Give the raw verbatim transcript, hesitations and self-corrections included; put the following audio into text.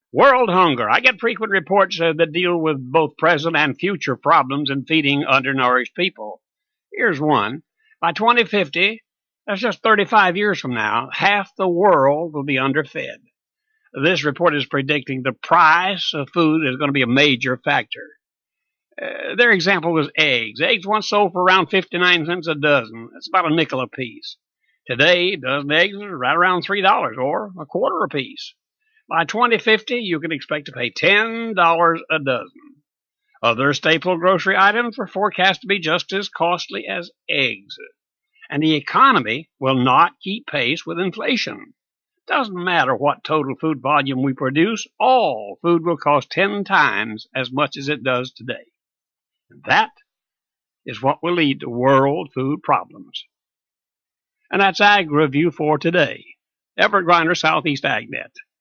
World hunger. I get frequent reports uh, that deal with both present and future problems in feeding undernourished people. Here's one. By twenty fifty, that's just thirty-five years from now, half the world will be underfed. This report is predicting the price of food is going to be a major factor. Uh, their example was eggs. Eggs once sold for around fifty-nine cents a dozen. That's about a nickel apiece. Today, a dozen eggs are right around three dollars or a quarter apiece. By twenty fifty, you can expect to pay ten dollars a dozen. Other staple grocery items are forecast to be just as costly as eggs. And the economy will not keep pace with inflation. Doesn't matter what total food volume we produce, all food will cost ten times as much as it does today. And that is what will lead to world food problems. And that's Ag Review for today. Everett Grinder, Southeast AgNet.